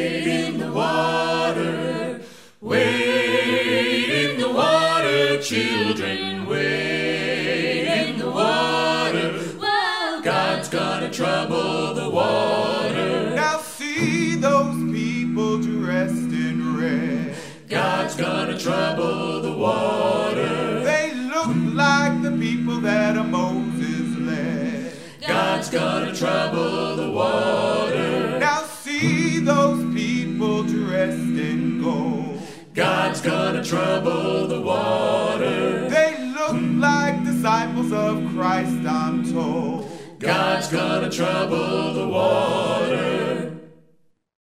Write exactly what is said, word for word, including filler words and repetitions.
Wade in the water, wade in the water, children, wade in the water. God's gonna trouble the water. Now see those people dressed in red. God's gonna trouble the water. They look like the people that Moses led. God's gonna trouble the water. Now see those people dressed in gold. God's gonna trouble the water. They look like disciples of Christ, I'm told. God's gonna trouble the water.